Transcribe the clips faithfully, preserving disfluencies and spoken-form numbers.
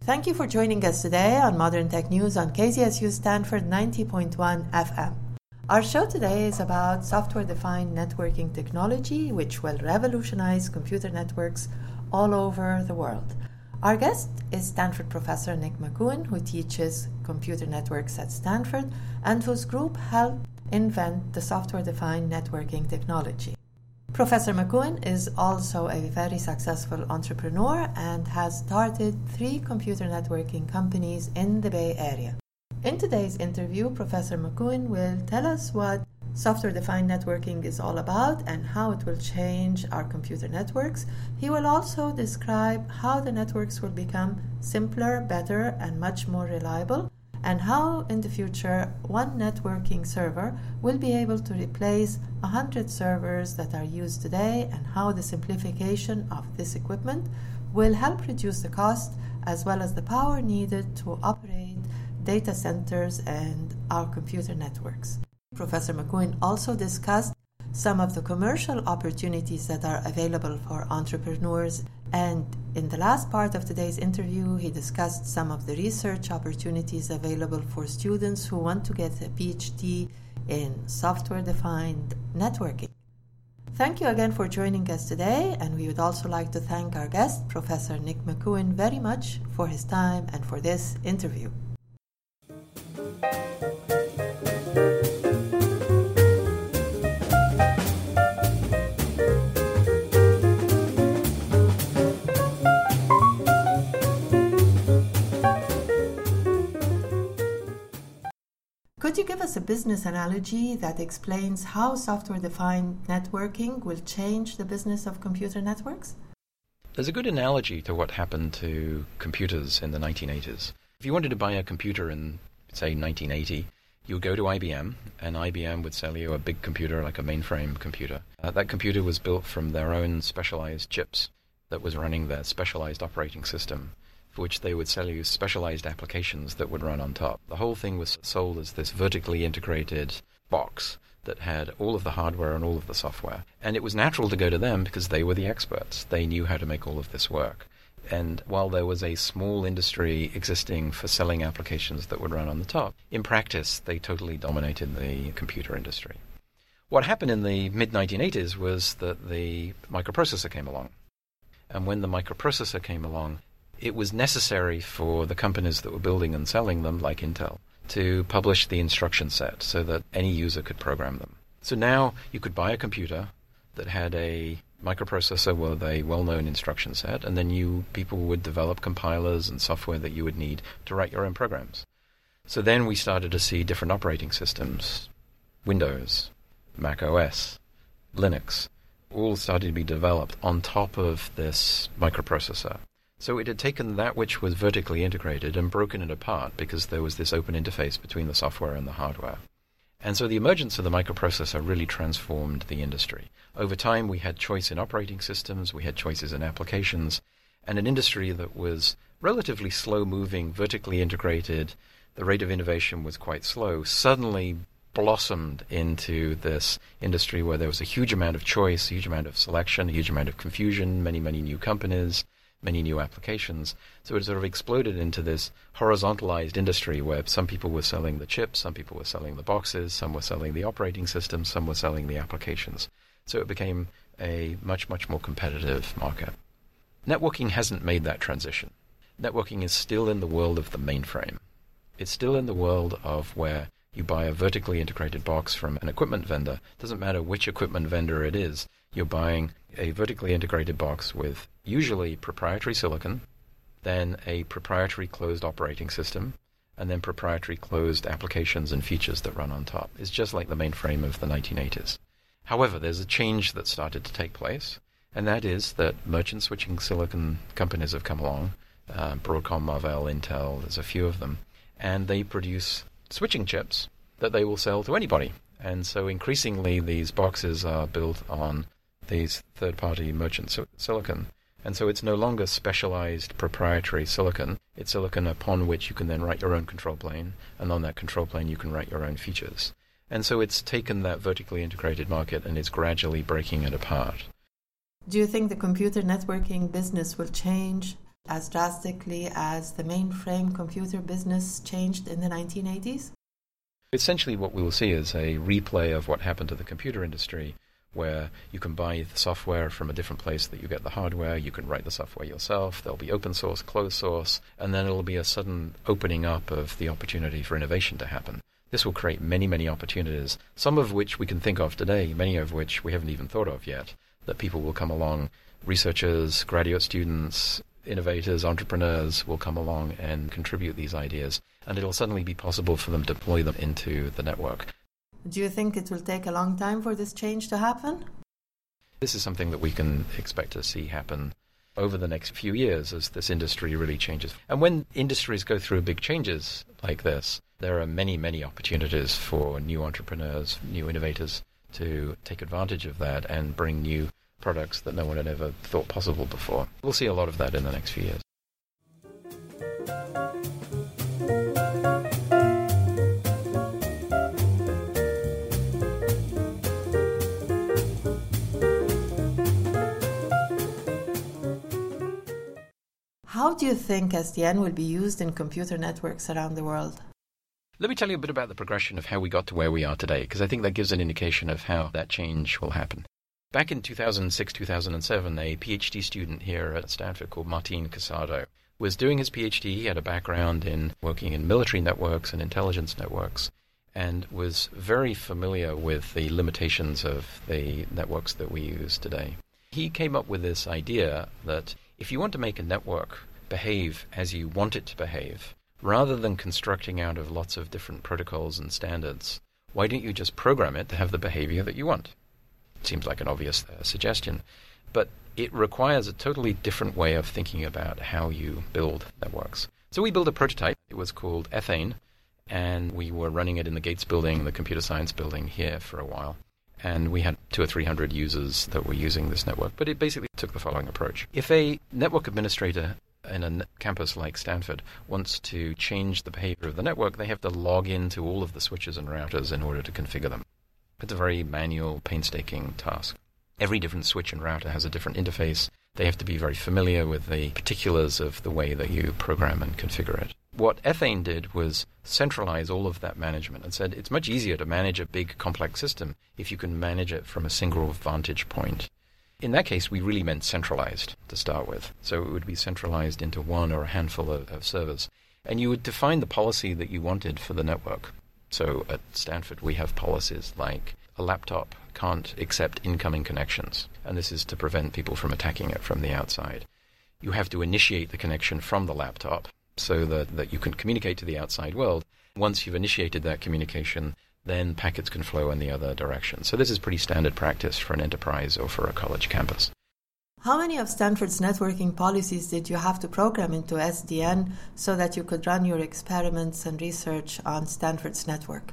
Thank you for joining us today on Modern Tech News on K Z S U Stanford ninety point one F M. Our show today is about software-defined networking technology, which will revolutionize computer networks all over the world. Our guest is Stanford professor Nick McEwen, who teaches computer networks at Stanford and whose group helped invent the software-defined networking technology. Professor McEwen is also a very successful entrepreneur and has started three computer networking companies in the Bay Area. In today's interview, Professor McEwen will tell us what software-defined networking is all about and how it will change our computer networks. He will also describe how the networks will become simpler, better, and much more reliable, and how in the future one networking server will be able to replace one hundred servers that are used today, and how the simplification of this equipment will help reduce the cost as well as the power needed to operate data centers and our computer networks. Professor McEwen also discussed some of the commercial opportunities that are available for entrepreneurs, and in the last part of today's interview, he discussed some of the research opportunities available for students who want to get a P H D in software-defined networking. Thank you again for joining us today, and we would also like to thank our guest, Professor Nick McEwen, very much for his time and for this interview. Could you give us a business analogy that explains how software-defined networking will change the business of computer networks? There's a good analogy to what happened to computers in the nineteen eighties. If you wanted to buy a computer in, say, nineteen eighty, you would go to I B M, and I B M would sell you a big computer, like a mainframe computer. Uh, that computer was built from their own specialized chips that was running their specialized operating system, for which they would sell you specialized applications that would run on top. The whole thing was sold as this vertically integrated box that had all of the hardware and all of the software. And it was natural to go to them because they were the experts. They knew how to make all of this work. And while there was a small industry existing for selling applications that would run on the top, in practice, they totally dominated the computer industry. What happened in the mid nineteen eighties was that the microprocessor came along. And when the microprocessor came along, it was necessary for the companies that were building and selling them, like Intel, to publish the instruction set so that any user could program them. So now you could buy a computer that had a microprocessor with a well-known instruction set, and then you people would develop compilers and software that you would need to write your own programs. So then we started to see different operating systems, Windows, Mac O S, Linux, all started to be developed on top of this microprocessor. So it had taken that which was vertically integrated and broken it apart because there was this open interface between the software and the hardware. And so the emergence of the microprocessor really transformed the industry. Over time, we had choice in operating systems, we had choices in applications, and an industry that was relatively slow-moving, vertically integrated, the rate of innovation was quite slow, suddenly blossomed into this industry where there was a huge amount of choice, a huge amount of selection, a huge amount of confusion, many, many new companies, many new applications. So it sort of exploded into this horizontalized industry where some people were selling the chips, some people were selling the boxes, some were selling the operating systems, some were selling the applications. So it became a much, much more competitive market. Networking hasn't made that transition. Networking is still in the world of the mainframe. It's still in the world of where you buy a vertically integrated box from an equipment vendor. It doesn't matter which equipment vendor it is. You're buying a vertically integrated box with usually proprietary silicon, then a proprietary closed operating system, and then proprietary closed applications and features that run on top. It's just like the mainframe of the nineteen eighties. However, there's a change that started to take place, and that is that merchant switching silicon companies have come along, uh, Broadcom, Marvell, Intel, there's a few of them, and they produce switching chips that they will sell to anybody. And so increasingly these boxes are built on these third-party merchant si- silicon. And so it's no longer specialized proprietary silicon. It's silicon upon which you can then write your own control plane, and on that control plane you can write your own features. And so it's taken that vertically integrated market and it's gradually breaking it apart. Do you think the computer networking business will change as drastically as the mainframe computer business changed in the nineteen eighties? Essentially what we will see is a replay of what happened to the computer industry, where you can buy the software from a different place that you get the hardware, you can write the software yourself, there'll be open source, closed source, and then it'll be a sudden opening up of the opportunity for innovation to happen. This will create many, many opportunities, some of which we can think of today, many of which we haven't even thought of yet, that people will come along, researchers, graduate students, innovators, entrepreneurs will come along and contribute these ideas, and it'll suddenly be possible for them to deploy them into the network. Do you think it will take a long time for this change to happen? This is something that we can expect to see happen over the next few years as this industry really changes. And when industries go through big changes like this, there are many, many opportunities for new entrepreneurs, new innovators to take advantage of that and bring new products that no one had ever thought possible before. We'll see a lot of that in the next few years. How do you think S D N will be used in computer networks around the world? Let me tell you a bit about the progression of how we got to where we are today, because I think that gives an indication of how that change will happen. Back in two thousand six, two thousand seven, a PhD student here at Stanford called Martin Casado was doing his PhD. He had a background in working in military networks and intelligence networks and was very familiar with the limitations of the networks that we use today. He came up with this idea that if you want to make a network behave as you want it to behave, rather than constructing out of lots of different protocols and standards, why don't you just program it to have the behavior that you want? Seems like an obvious uh, suggestion, but it requires a totally different way of thinking about how you build networks. So we built a prototype. It was called Ethane, and we were running it in the Gates building, the computer science building here for a while. And we had two or three hundred users that were using this network, but it basically took the following approach. If a network administrator in a campus like Stanford wants to change the behavior of the network, they have to log into all of the switches and routers in order to configure them. It's a very manual, painstaking task. Every different switch and router has a different interface. They have to be very familiar with the particulars of the way that you program and configure it. What Ethane did was centralize all of that management and said it's much easier to manage a big, complex system if you can manage it from a single vantage point. In that case, we really meant centralized to start with. So it would be centralized into one or a handful of, of servers. And you would define the policy that you wanted for the network. So at Stanford, we have policies like a laptop can't accept incoming connections, and this is to prevent people from attacking it from the outside. You have to initiate the connection from the laptop so that, that you can communicate to the outside world. Once you've initiated that communication, then packets can flow in the other direction. So this is pretty standard practice for an enterprise or for a college campus. How many of Stanford's networking policies did you have to program into S D N so that you could run your experiments and research on Stanford's network?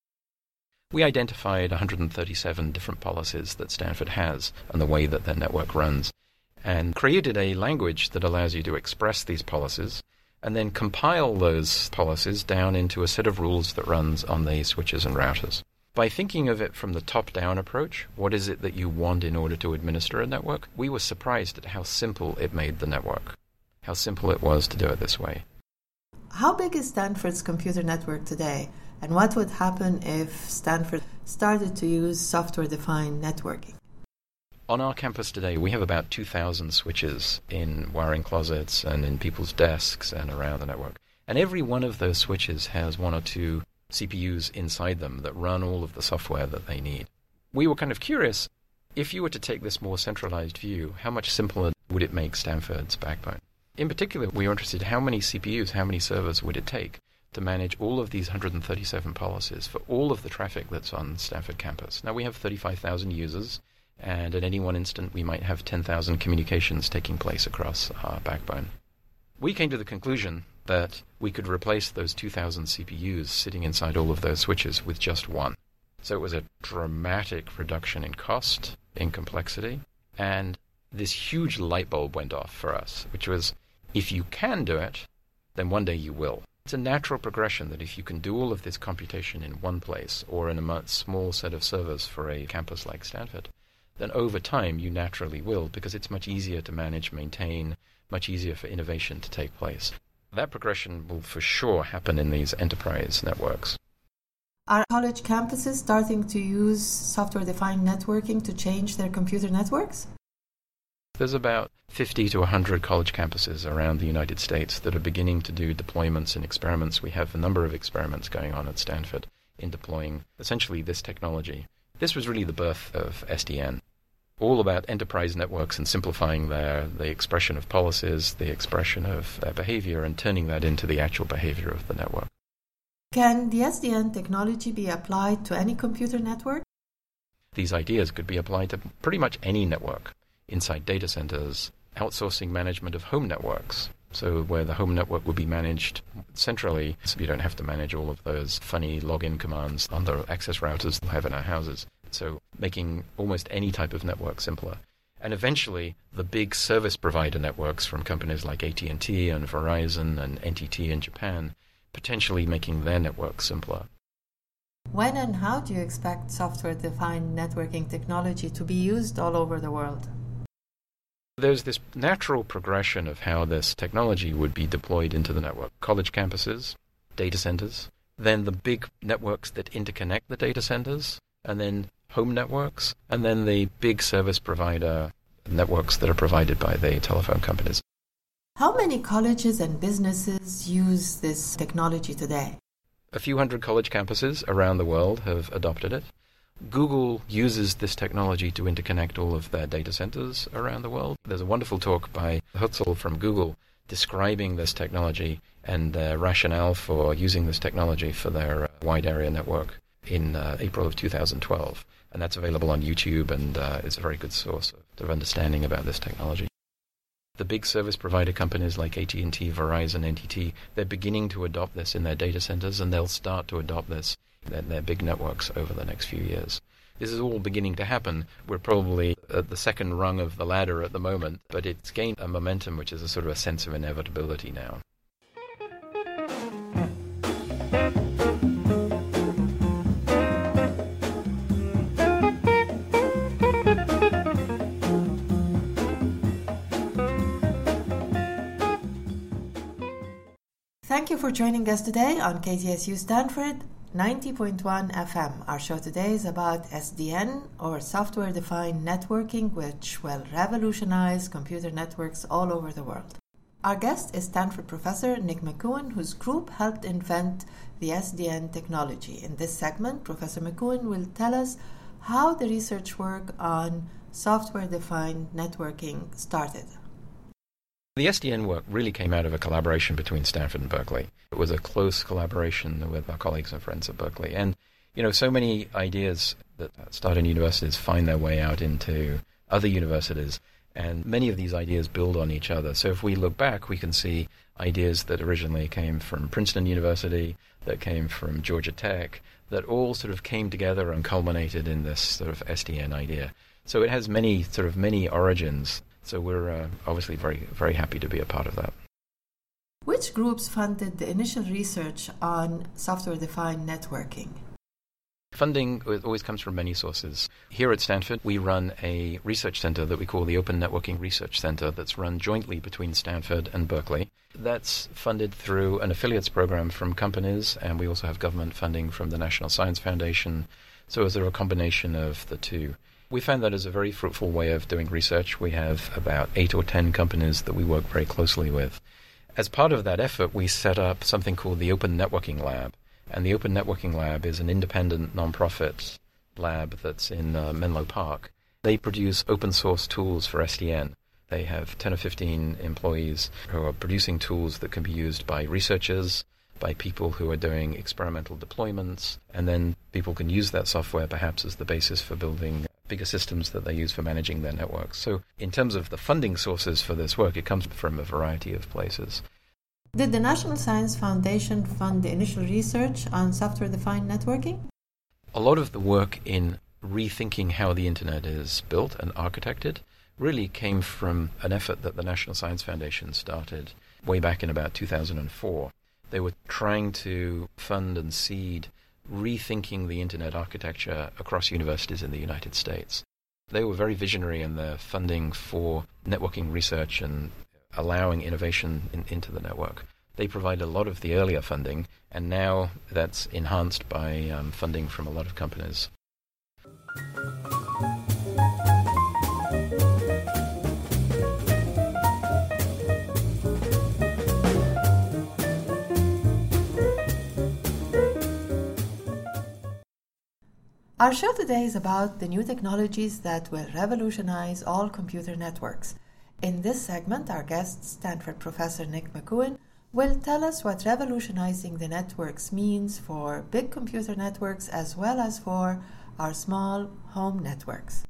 We identified one hundred thirty-seven different policies that Stanford has and the way that their network runs, and created a language that allows you to express these policies and then compile those policies down into a set of rules that runs on the switches and routers. By thinking of it from the top-down approach, what is it that you want in order to administer a network, we were surprised at how simple it made the network, how simple it was to do it this way. How big is Stanford's computer network today, and what would happen if Stanford started to use software-defined networking? On our campus today, we have about two thousand switches in wiring closets and in people's desks and around the network. And every one of those switches has one or two C P Us inside them that run all of the software that they need. We were kind of curious, if you were to take this more centralized view, how much simpler would it make Stanford's backbone? In particular, we were interested in how many C P Us, how many servers would it take to manage all of these one hundred thirty-seven policies for all of the traffic that's on Stanford campus. Now we have thirty-five thousand users, and at any one instant we might have ten thousand communications taking place across our backbone. We came to the conclusion that we could replace those two thousand C P Us sitting inside all of those switches with just one. So it was a dramatic reduction in cost, in complexity, and this huge light bulb went off for us, which was, if you can do it, then one day you will. It's a natural progression that if you can do all of this computation in one place or in a small set of servers for a campus like Stanford, then over time you naturally will, because it's much easier to manage, maintain, much easier for innovation to take place. That progression will for sure happen in these enterprise networks. Are college campuses starting to use software-defined networking to change their computer networks? There's about fifty to one hundred college campuses around the United States that are beginning to do deployments and experiments. We have a number of experiments going on at Stanford in deploying essentially this technology. This was really the birth of S D N, all about enterprise networks and simplifying their the expression of policies, the expression of their behavior, and turning that into the actual behavior of the network. Can the S D N technology be applied to any computer network? These ideas could be applied to pretty much any network, inside data centers, outsourcing management of home networks, so where the home network would be managed centrally, so you don't have to manage all of those funny login commands on the access routers we have in our houses. So making almost any type of network simpler. And eventually, the big service provider networks from companies like A T and T and Verizon and N T T in Japan, potentially making their networks simpler. When and how do you expect software-defined networking technology to be used all over the world? There's this natural progression of how this technology would be deployed into the network. College campuses, data centers, then the big networks that interconnect the data centers, and then home networks, and then the big service provider networks that are provided by the telephone companies. How many colleges and businesses use this technology today? A few hundred college campuses around the world have adopted it. Google uses this technology to interconnect all of their data centers around the world. There's a wonderful talk by Hutzel from Google describing this technology and their rationale for using this technology for their uh, wide area network in uh, April of two thousand twelve. And that's available on YouTube, and uh, it's a very good source of, of understanding about this technology. The big service provider companies like A T and T, Verizon, N T T, they're beginning to adopt this in their data centers, and they'll start to adopt this in their big networks over the next few years. This is all beginning to happen. We're probably at the second rung of the ladder at the moment, but it's gained a momentum which is a sort of a sense of inevitability now. Thank you for joining us today on K Z S U Stanford ninety point one F M. Our show today is about S D N, or software-defined networking, which will revolutionize computer networks all over the world. Our guest is Stanford professor Nick McEwen, whose group helped invent the S D N technology. In this segment, Professor McEwen will tell us how the research work on software-defined networking started. The S D N work really came out of a collaboration between Stanford and Berkeley. It was a close collaboration with our colleagues and friends at Berkeley. And, you know, so many ideas that start in universities find their way out into other universities, and many of these ideas build on each other. So if we look back, we can see ideas that originally came from Princeton University, that came from Georgia Tech, that all sort of came together and culminated in this sort of S D N idea. So it has many, sort of many origins. So we're uh, obviously very, very happy to be a part of that. Which groups funded the initial research on software-defined networking? Funding always comes from many sources. Here at Stanford, we run a research center that we call the Open Networking Research Center that's run jointly between Stanford and Berkeley. That's funded through an affiliates program from companies, and we also have government funding from the National Science Foundation. So is there a combination of the two? We found that as a very fruitful way of doing research. We have about eight or ten companies that we work very closely with. As part of that effort, we set up something called the Open Networking Lab. And the Open Networking Lab is an independent nonprofit lab that's in uh, Menlo Park. They produce open source tools for S D N. They have ten or fifteen employees who are producing tools that can be used by researchers, by people who are doing experimental deployments, and then people can use that software perhaps as the basis for building bigger systems that they use for managing their networks. So in terms of the funding sources for this work, it comes from a variety of places. Did the National Science Foundation fund the initial research on software-defined networking? A lot of the work in rethinking how the internet is built and architected really came from an effort that the National Science Foundation started way back in about two thousand four. They were trying to fund and seed rethinking the internet architecture across universities in the United States. They were very visionary in their funding for networking research and allowing innovation in, into the network. They provide a lot of the earlier funding, and now that's enhanced by um, funding from a lot of companies. Our show today is about the new technologies that will revolutionize all computer networks. In this segment, our guest, Stanford professor Nick McEwen, will tell us what revolutionizing the networks means for big computer networks as well as for our small home networks.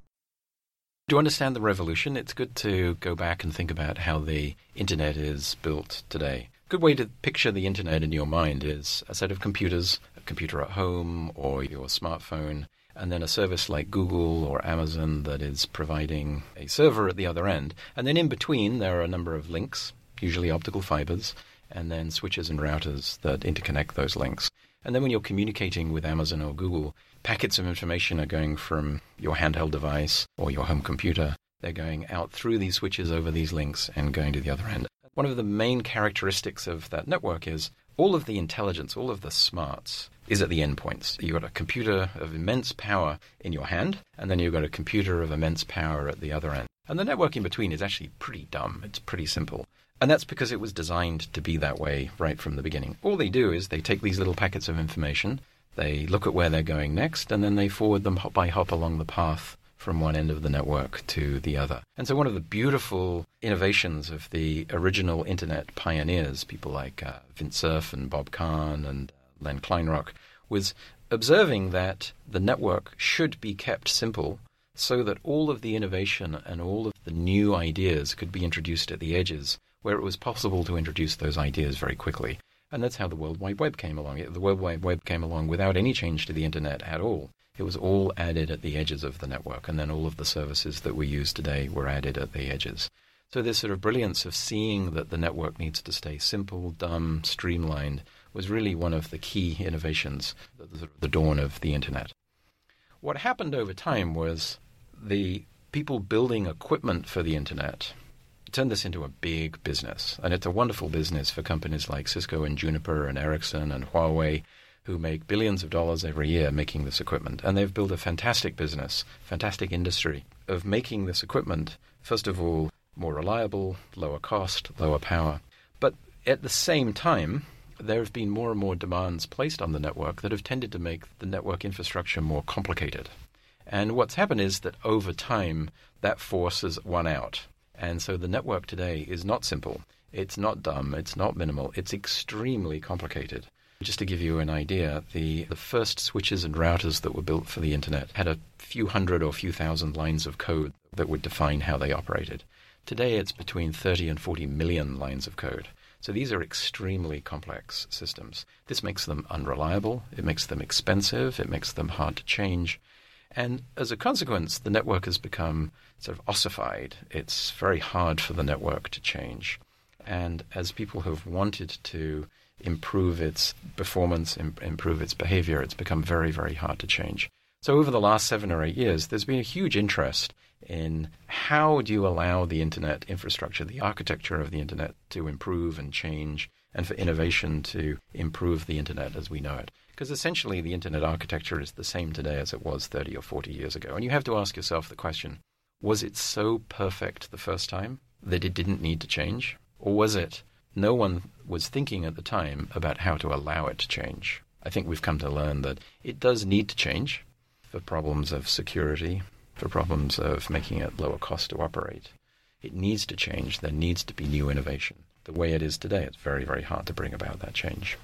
To understand the revolution, it's good to go back and think about how the internet is built today. A good way to picture the internet in your mind is a set of computers, a computer at home or your smartphone, and then a service like Google or Amazon that is providing a server at the other end. And then in between, there are a number of links, usually optical fibers, and then switches and routers that interconnect those links. And then when you're communicating with Amazon or Google, packets of information are going from your handheld device or your home computer. They're going out through these switches over these links and going to the other end. One of the main characteristics of that network is all of the intelligence, all of the smarts is at the endpoints. You've got a computer of immense power in your hand, and then you've got a computer of immense power at the other end. And the network in between is actually pretty dumb. It's pretty simple. And that's because it was designed to be that way right from the beginning. All they do is they take these little packets of information, they look at where they're going next, and then they forward them hop by hop along the path from one end of the network to the other. And so one of the beautiful innovations of the original internet pioneers, people like uh, Vint Cerf and Bob Kahn and uh, Len Kleinrock, was observing that the network should be kept simple so that all of the innovation and all of the new ideas could be introduced at the edges where it was possible to introduce those ideas very quickly. And that's how the World Wide Web came along. The World Wide Web came along without any change to the internet at all. It was all added at the edges of the network, and then all of the services that we use today were added at the edges. So this sort of brilliance of seeing that the network needs to stay simple, dumb, streamlined was really one of the key innovations, the, the dawn of the internet. What happened over time was the people building equipment for the internet turned this into a big business. And it's a wonderful business for companies like Cisco and Juniper and Ericsson and Huawei, who make billions of dollars every year making this equipment. And they've built a fantastic business, fantastic industry of making this equipment, first of all, more reliable, lower cost, lower power. But at the same time, there have been more and more demands placed on the network that have tended to make the network infrastructure more complicated. And what's happened is that over time, that force has won out. And so the network today is not simple. It's not dumb. It's not minimal. It's extremely complicated. Just to give you an idea, the, the first switches and routers that were built for the internet had a few hundred or few thousand lines of code that would define how they operated. Today, it's between thirty and forty million lines of code. So these are extremely complex systems. This makes them unreliable. It makes them expensive. It makes them hard to change. And as a consequence, the network has become sort of ossified. It's very hard for the network to change. And as people have wanted to improve its performance, im- improve its behavior, it's become very, very hard to change. So over the last seven or eight years, there's been a huge interest in how do you allow the internet infrastructure, the architecture of the internet to improve and change, and for innovation to improve the internet as we know it. Because essentially the internet architecture is the same today as it was thirty or forty years ago. And you have to ask yourself the question, was it so perfect the first time that it didn't need to change? Or was it no one was thinking at the time about how to allow it to change? I think we've come to learn that it does need to change for problems of security, for problems of making it lower cost to operate. It needs to change. There needs to be new innovation. The way it is today, it's very, very hard to bring about that change.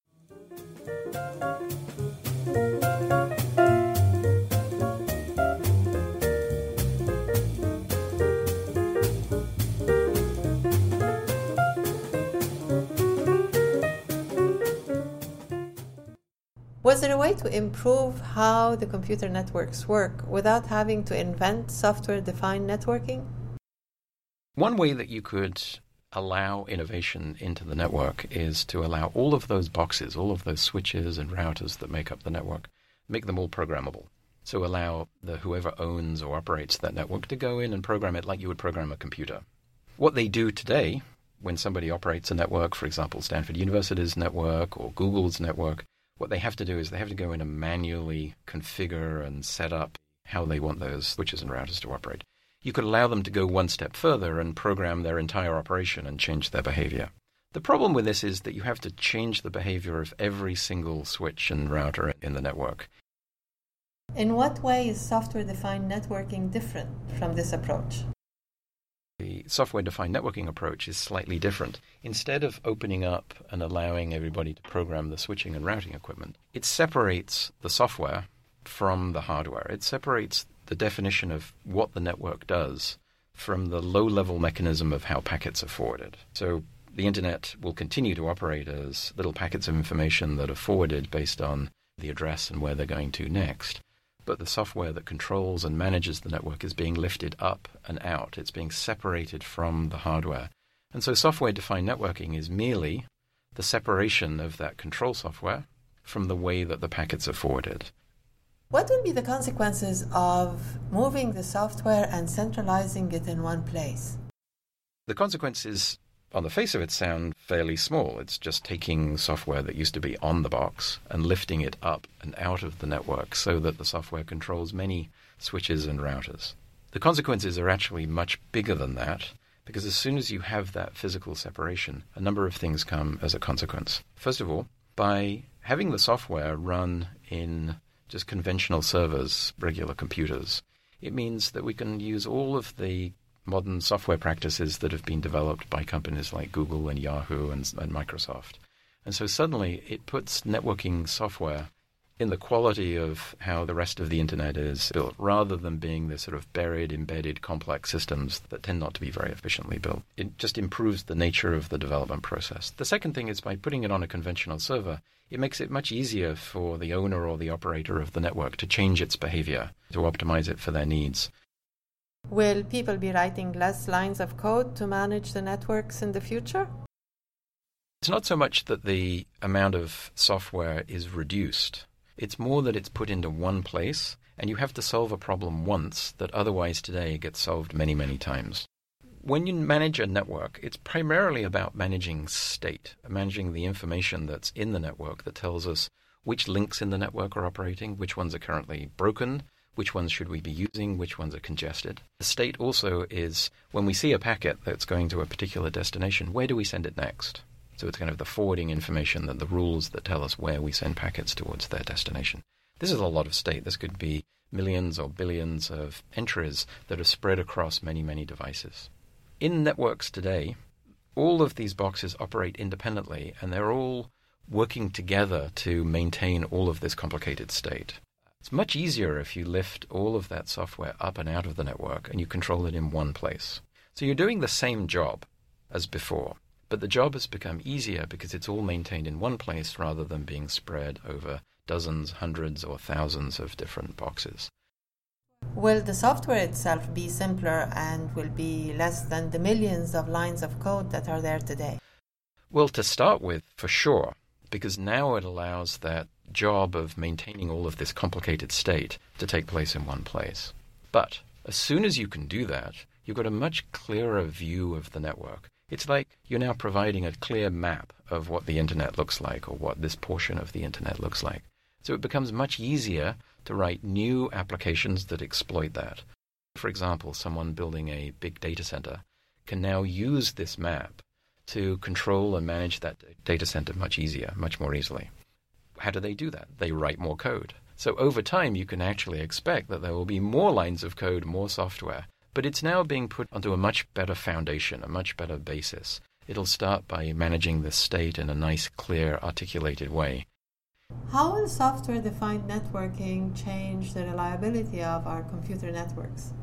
Was there a way to improve how the computer networks work without having to invent software-defined networking? One way that you could allow innovation into the network is to allow all of those boxes, all of those switches and routers that make up the network, make them all programmable. So allow the whoever owns or operates that network to go in and program it like you would program a computer. What they do today when somebody operates a network, for example, Stanford University's network or Google's network, what they have to do is they have to go in and manually configure and set up how they want those switches and routers to operate. You could allow them to go one step further and program their entire operation and change their behavior. The problem with this is that you have to change the behavior of every single switch and router in the network. In what way is software-defined networking different from this approach? The software-defined networking approach is slightly different. Instead of opening up and allowing everybody to program the switching and routing equipment, it separates the software from the hardware. It separates the definition of what the network does from the low-level mechanism of how packets are forwarded. So the internet will continue to operate as little packets of information that are forwarded based on the address and where they're going to next. But the software that controls and manages the network is being lifted up and out. It's being separated from the hardware. And so software-defined networking is merely the separation of that control software from the way that the packets are forwarded. What will be the consequences of moving the software and centralizing it in one place? The consequences, on the face of it, sound fairly small. It's just taking software that used to be on the box and lifting it up and out of the network so that the software controls many switches and routers. The consequences are actually much bigger than that, because as soon as you have that physical separation, a number of things come as a consequence. First of all, by having the software run in just conventional servers, regular computers, it means that we can use all of the modern software practices that have been developed by companies like Google and Yahoo and, and Microsoft. And so suddenly it puts networking software in the quality of how the rest of the internet is built, rather than being this sort of buried, embedded, complex systems that tend not to be very efficiently built. It just improves the nature of the development process. The second thing is, by putting it on a conventional server, it makes it much easier for the owner or the operator of the network to change its behavior, to optimize it for their needs. Will people be writing less lines of code to manage the networks in the future? It's not so much that the amount of software is reduced. It's more that it's put into one place, and you have to solve a problem once that otherwise today gets solved many, many times. When you manage a network, it's primarily about managing state, managing the information that's in the network that tells us which links in the network are operating, which ones are currently broken, which ones should we be using, which ones are congested. The state also is, when we see a packet that's going to a particular destination, where do we send it next? So it's kind of the forwarding information, that the rules that tell us where we send packets towards their destination. This is a lot of state. This could be millions or billions of entries that are spread across many, many devices. In networks today, all of these boxes operate independently, and they're all working together to maintain all of this complicated state. It's much easier if you lift all of that software up and out of the network and you control it in one place. So you're doing the same job as before, but the job has become easier because it's all maintained in one place rather than being spread over dozens, hundreds, or thousands of different boxes. Will the software itself be simpler and will be less than the millions of lines of code that are there today? Well, to start with, for sure, because now it allows that job of maintaining all of this complicated state to take place in one place. But as soon as you can do that, you've got a much clearer view of the network. It's like you're now providing a clear map of what the internet looks like, or what this portion of the internet looks like. So it becomes much easier to write new applications that exploit that. For example, someone building a big data center can now use this map to control and manage that data center much easier, much more easily. How do they do that? They write more code. So over time, you can actually expect that there will be more lines of code, more software. But it's now being put onto a much better foundation, a much better basis. It'll start by managing the state in a nice, clear, articulated way. How will software-defined networking change the reliability of our computer networks?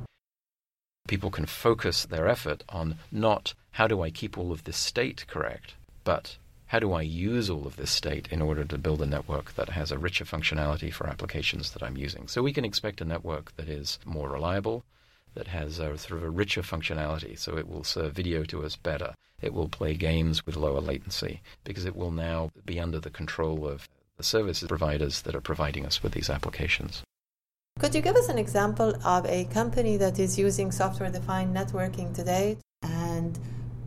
People can focus their effort on not how do I keep all of this state correct, but how do I use all of this state in order to build a network that has a richer functionality for applications that I'm using. So we can expect a network that is more reliable, that has a sort of a richer functionality. So it will serve video to us better. It will play games with lower latency, because it will now be under the control of the service providers that are providing us with these applications. Could you give us an example of a company that is using software-defined networking today, and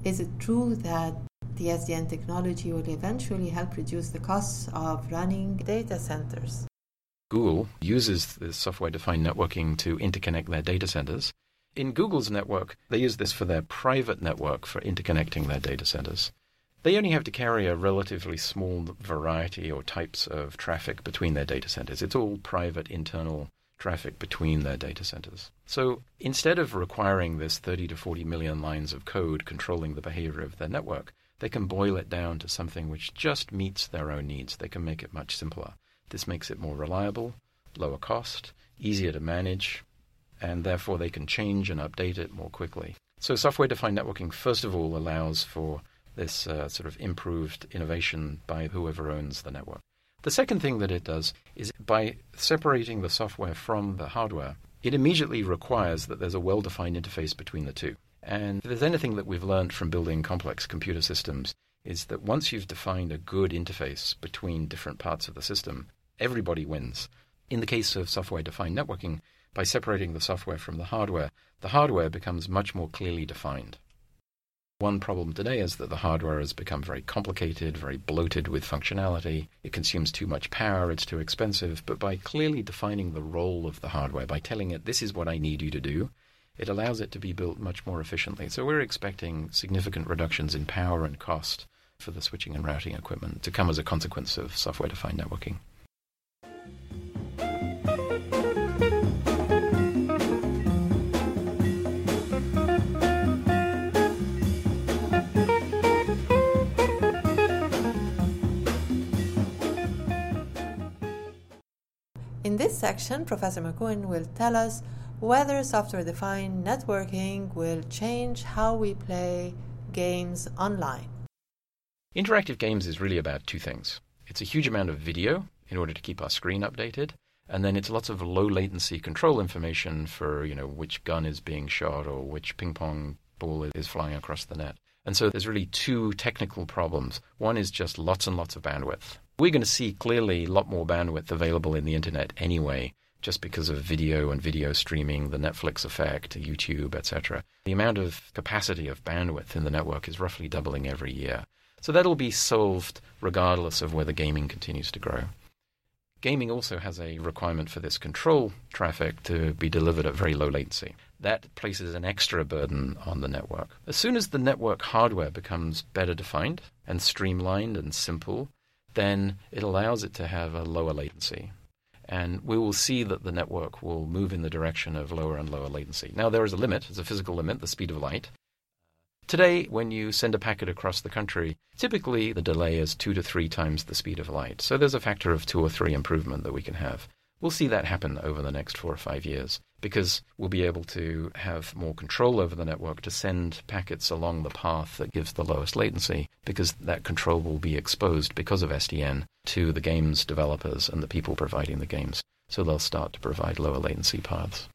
Is it true that the S D N technology will eventually help reduce the costs of running data centers? Google uses this software-defined networking to interconnect their data centers. In Google's network, they use this for their private network for interconnecting their data centers. They only have to carry a relatively small variety or types of traffic between their data centers. It's all private internal traffic between their data centers. So instead of requiring this thirty to forty million lines of code controlling the behavior of their network, they can boil it down to something which just meets their own needs. They can make it much simpler. This makes it more reliable, lower cost, easier to manage, and therefore they can change and update it more quickly. So software-defined networking, first of all, allows for this uh, sort of improved innovation by whoever owns the network. The second thing that it does is by separating the software from the hardware, it immediately requires that there's a well-defined interface between the two. And if there's anything that we've learned from building complex computer systems, is that once you've defined a good interface between different parts of the system, everybody wins. In the case of software-defined networking, by separating the software from the hardware, the hardware becomes much more clearly defined. One problem today is that the hardware has become very complicated, very bloated with functionality. It consumes too much power, it's too expensive. But by clearly defining the role of the hardware, by telling it this is what I need you to do, it allows it to be built much more efficiently. So we're expecting significant reductions in power and cost for the switching and routing equipment to come as a consequence of software-defined networking. In this section, Professor McEwen will tell us whether software-defined networking will change how we play games online. Interactive games is really about two things. It's a huge amount of video in order to keep our screen updated, and then it's lots of low-latency control information for, you know, which gun is being shot or which ping-pong ball is flying across the net. And so there's really two technical problems. One is just lots and lots of bandwidth. We're going to see clearly a lot more bandwidth available in the internet anyway, just because of video and video streaming, the Netflix effect, YouTube, et cetera. The amount of capacity of bandwidth in the network is roughly doubling every year. So that'll be solved regardless of whether gaming continues to grow. Gaming also has a requirement for this control traffic to be delivered at very low latency. That places an extra burden on the network. As soon as the network hardware becomes better defined and streamlined and simple, then it allows it to have a lower latency. And we will see that the network will move in the direction of lower and lower latency. Now, there is a limit. There's a physical limit, the speed of light. Today, when you send a packet across the country, typically the delay is two to three times the speed of light. So there's a factor of two or three improvement that we can have. We'll see that happen over the next four or five years because we'll be able to have more control over the network to send packets along the path that gives the lowest latency, because that control will be exposed because of S D N to the games developers and the people providing the games. So they'll start to provide lower latency paths.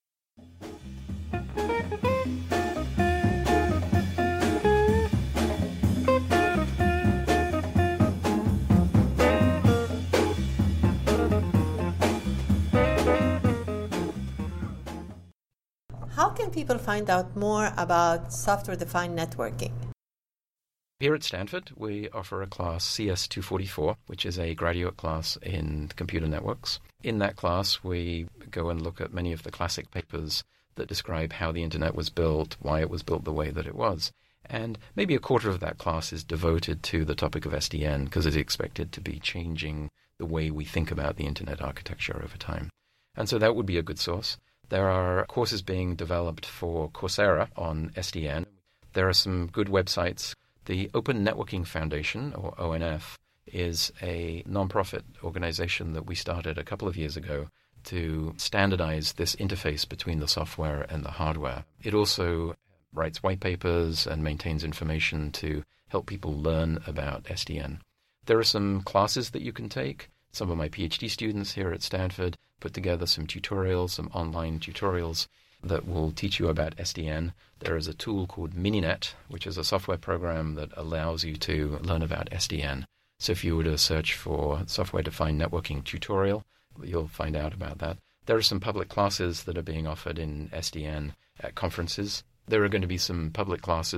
How can people find out more about software-defined networking? Here at Stanford, we offer a class, C S two forty-four, which is a graduate class in computer networks. In that class, we go and look at many of the classic papers that describe how the internet was built, why it was built the way that it was. And maybe a quarter of that class is devoted to the topic of S D N, because it's expected to be changing the way we think about the internet architecture over time. And so that would be a good source. There are courses being developed for Coursera on S D N. There are some good websites. The Open Networking Foundation, or O N F, is a nonprofit organization that we started a couple of years ago to standardize this interface between the software and the hardware. It also writes white papers and maintains information to help people learn about S D N. There are some classes that you can take. Some of my PhD students here at Stanford put together some tutorials, some online tutorials that will teach you about S D N. There is a tool called Mininet, which is a software program that allows you to learn about S D N. So if you were to search for software-defined networking tutorial, you'll find out about that. There are some public classes that are being offered in S D N at conferences. There are going to be some public classes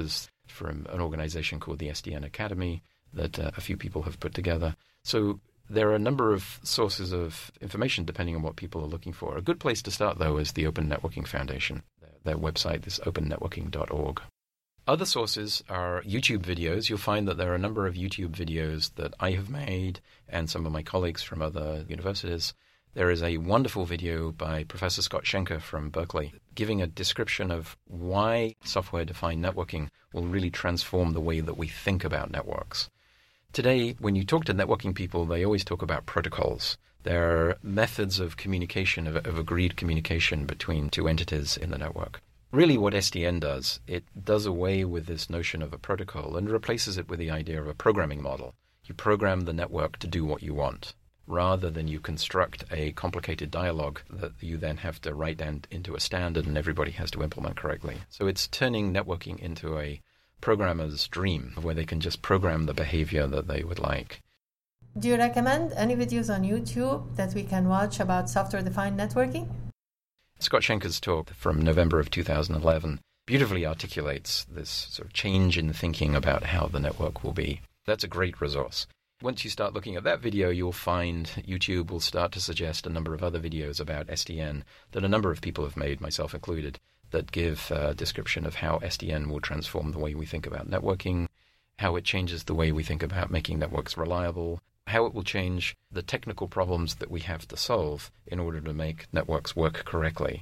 from an organization called the S D N Academy that uh, a few people have put together. So there are a number of sources of information depending on what people are looking for. A good place to start, though, is the Open Networking Foundation. Their, their website is open networking dot org. Other sources are YouTube videos. You'll find that there are a number of YouTube videos that I have made and some of my colleagues from other universities. There is a wonderful video by Professor Scott Schenker from Berkeley giving a description of why software-defined networking will really transform the way that we think about networks. Today, when you talk to networking people, they always talk about protocols. There are methods of communication, of, of agreed communication between two entities in the network. Really what S D N does, it does away with this notion of a protocol and replaces it with the idea of a programming model. You program the network to do what you want, rather than you construct a complicated dialogue that you then have to write down into a standard and everybody has to implement correctly. So it's turning networking into a programmer's dream, where they can just program the behavior that they would like. Do you recommend any videos on YouTube that we can watch about software-defined networking? Scott Schenker's talk from November of two thousand eleven beautifully articulates this sort of change in thinking about how the network will be. That's a great resource. Once you start looking at that video, you'll find YouTube will start to suggest a number of other videos about S D N that a number of people have made, myself included, that give a description of how S D N will transform the way we think about networking, how it changes the way we think about making networks reliable, how it will change the technical problems that we have to solve in order to make networks work correctly.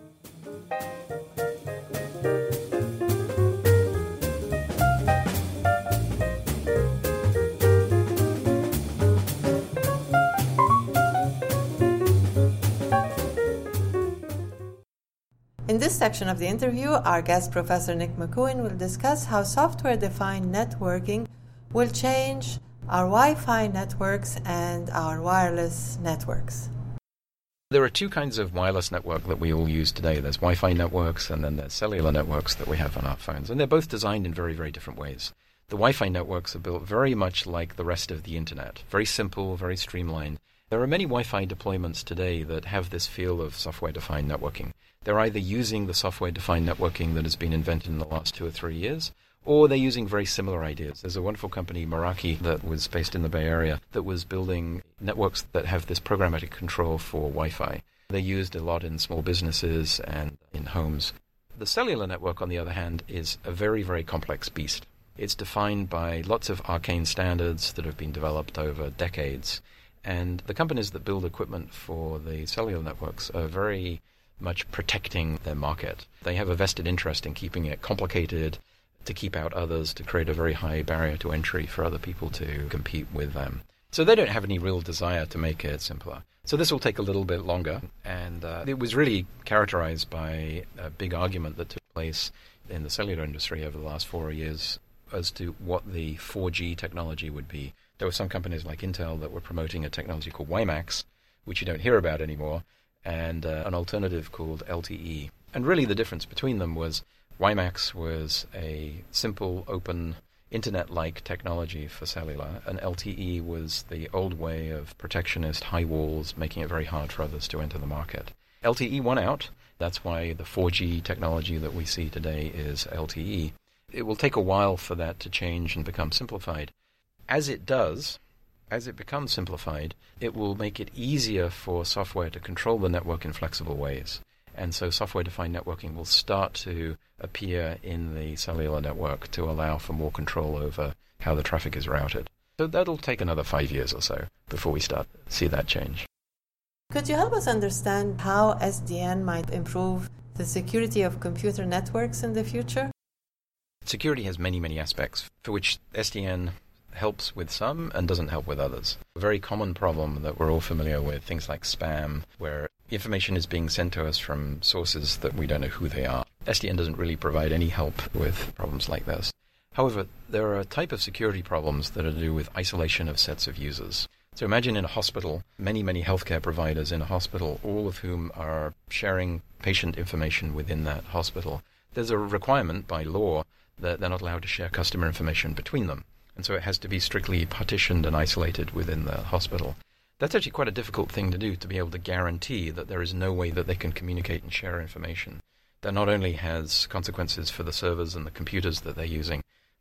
In this section of the interview, our guest, Professor Nick McEwen, will discuss how software-defined networking will change our Wi-Fi networks and our wireless networks. There are two kinds of wireless network that we all use today. There's Wi-Fi networks and then there's cellular networks that we have on our phones. And they're both designed in very, very different ways. The Wi-Fi networks are built very much like the rest of the internet. Very simple, very streamlined. There are many Wi-Fi deployments today that have this feel of software-defined networking. They're either using the software-defined networking that has been invented in the last two or three years, or they're using very similar ideas. There's a wonderful company, Meraki, that was based in the Bay Area, that was building networks that have this programmatic control for Wi-Fi. They're used a lot in small businesses and in homes. The cellular network, on the other hand, is a very, very complex beast. It's defined by lots of arcane standards that have been developed over decades. And the companies that build equipment for the cellular networks are very much protecting their market. They have a vested interest in keeping it complicated, to keep out others, to create a very high barrier to entry for other people to compete with them. So they don't have any real desire to make it simpler. So this will take a little bit longer, and uh, it was really characterized by a big argument that took place in the cellular industry over the last four years as to what the four G technology would be. There were some companies like Intel that were promoting a technology called WiMAX, which you don't hear about anymore, and uh, an alternative called L T E. And really the difference between them was WiMAX was a simple, open, internet-like technology for cellular, and L T E was the old way of protectionist high walls, making it very hard for others to enter the market. L T E won out. That's why the four G technology that we see today is L T E. It will take a while for that to change and become simplified. As it does, as it becomes simplified, it will make it easier for software to control the network in flexible ways. And so software-defined networking will start to appear in the cellular network to allow for more control over how the traffic is routed. So that'll take another five years or so before we start to see that change. Could you help us understand how S D N might improve the security of computer networks in the future? Security has many, many aspects for which S D N helps with some and doesn't help with others. A very common problem that we're all familiar with, things like spam, where information is being sent to us from sources that we don't know who they are. S D N doesn't really provide any help with problems like this. However, there are a type of security problems that are to do with isolation of sets of users. So imagine in a hospital, many, many healthcare providers in a hospital, all of whom are sharing patient information within that hospital. There's a requirement by law that they're not allowed to share customer information between them. And so it has to be strictly partitioned and isolated within the hospital. That's actually quite a difficult thing to do, to be able to guarantee that there is no way that they can communicate and share information. That not only has consequences for the servers and the computers that they're using,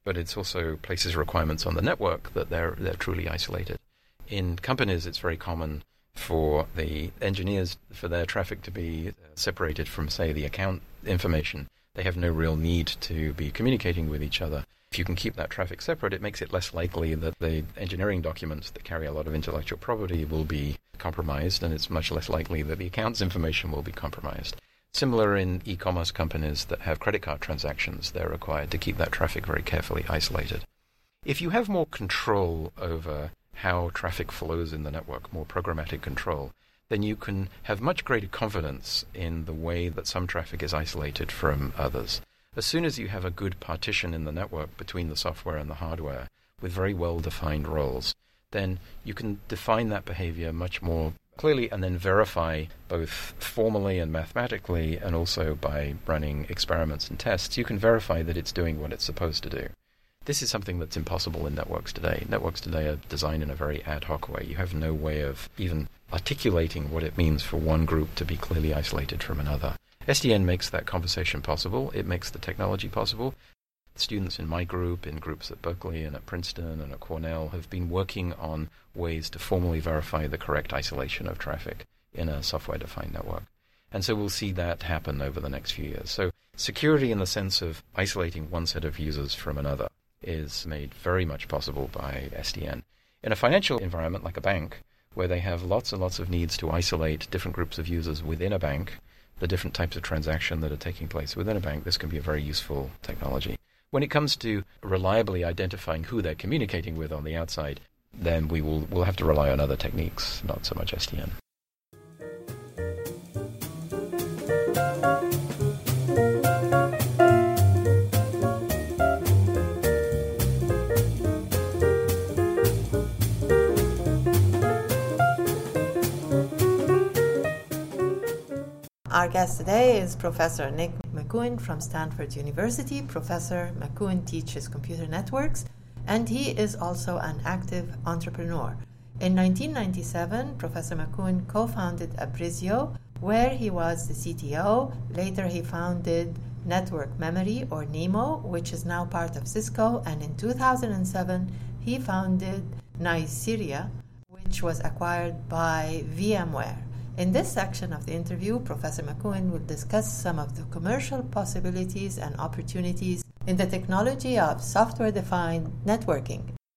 but it's also places requirements on the network that they're they're truly isolated. In companies, it's very common for the engineers, for their traffic to be separated from, say, the account information. They have no real need to be communicating with each other. If you can keep that traffic separate, it makes it less likely that the engineering documents that carry a lot of intellectual property will be compromised, and it's much less likely that the accounts information will be compromised. Similar in e-commerce companies that have credit card transactions, they're required to keep that traffic very carefully isolated. If you have more control over how traffic flows in the network, more programmatic control, then you can have much greater confidence in the way that some traffic is isolated from others. As soon as you have a good partition in the network between the software and the hardware with very well-defined roles, then you can define that behavior much more clearly and then verify both formally and mathematically, and also by running experiments and tests, you can verify that it's doing what it's supposed to do. This is something that's impossible in networks today. Networks today are designed in a very ad hoc way. You have no way of even articulating what it means for one group to be clearly isolated from another. S D N makes that conversation possible. It makes the technology possible. Students in my group, in groups at Berkeley and at Princeton and at Cornell, have been working on ways to formally verify the correct isolation of traffic in a software-defined network. And so we'll see that happen over the next few years. So security in the sense of isolating one set of users from another is made very much possible by S D N. In a financial environment like a bank, where they have lots and lots of needs to isolate different groups of users within a bank, the different types of transaction that are taking place within a bank, this can be a very useful technology. When it comes to reliably identifying who they're communicating with on the outside, then we will we'll have to rely on other techniques, not so much S D N. Our guest today is Professor Nick McEwen from Stanford University. Professor McEwen teaches computer networks, and he is also an active entrepreneur. In nineteen ninety-seven, Professor McEwen co-founded Abrizio, where he was the C T O. Later, he founded Network Memory, or NEMO, which is now part of Cisco. And in two thousand seven, he founded Nicira, which was acquired by VMware. In this section of the interview, Professor McEwen will discuss some of the commercial possibilities and opportunities in the technology of software-defined networking.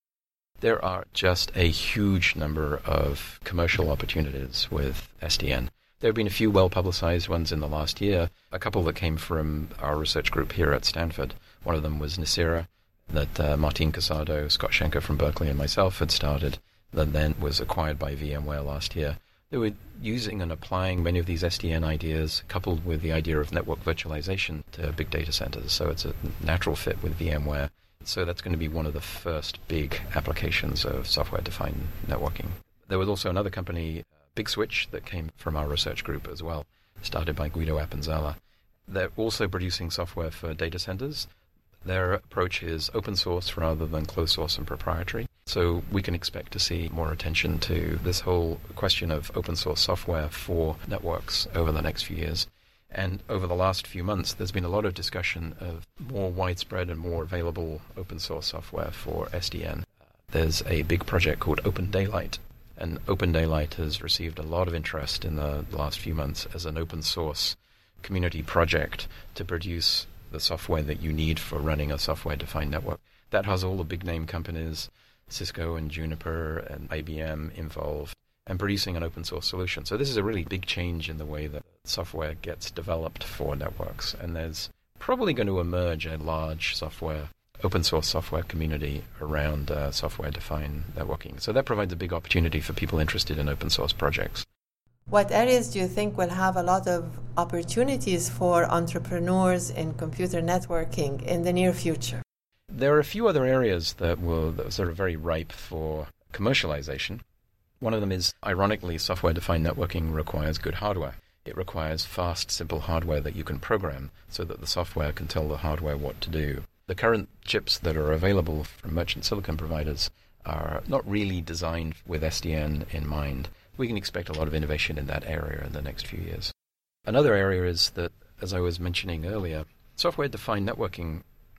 There are just a huge number of commercial opportunities with S D N. There have been a few well-publicized ones in the last year, a couple that came from our research group here at Stanford. One of them was Nicira, that uh, Martin Casado, Scott Schenker from Berkeley, and myself had started, that then was acquired by VMware last year. They were using and applying many of these S D N ideas, coupled with the idea of network virtualization, to big data centers. So it's a natural fit with VMware. So that's going to be one of the first big applications of software-defined networking. There was also another company, Big Switch, that came from our research group as well, started by Guido Appenzeller. They're also producing software for data centers. Their approach is open source rather than closed source and proprietary. So we can expect to see more attention to this whole question of open source software for networks over the next few years. And over the last few months, there's been a lot of discussion of more widespread and more available open source software for S D N. There's a big project called Open Daylight, and Open Daylight has received a lot of interest in the last few months as an open source community project to produce the software that you need for running a software-defined network. That has all the big-name companies, Cisco and Juniper and I B M, involved, and producing an open-source solution. So this is a really big change in the way that software gets developed for networks, and there's probably going to emerge a large software, open-source software community around uh, software-defined networking. So that provides a big opportunity for people interested in open-source projects. What areas do you think will have a lot of opportunities for entrepreneurs in computer networking in the near future? There are a few other areas that will that are sort of very ripe for commercialization. One of them is, ironically, software-defined networking requires good hardware. It requires fast, simple hardware that you can program so that the software can tell the hardware what to do. The current chips that are available from merchant silicon providers are not really designed with S D N in mind. We can expect a lot of innovation in that area in the next few years. Another area is that, as I was mentioning earlier, software-defined networking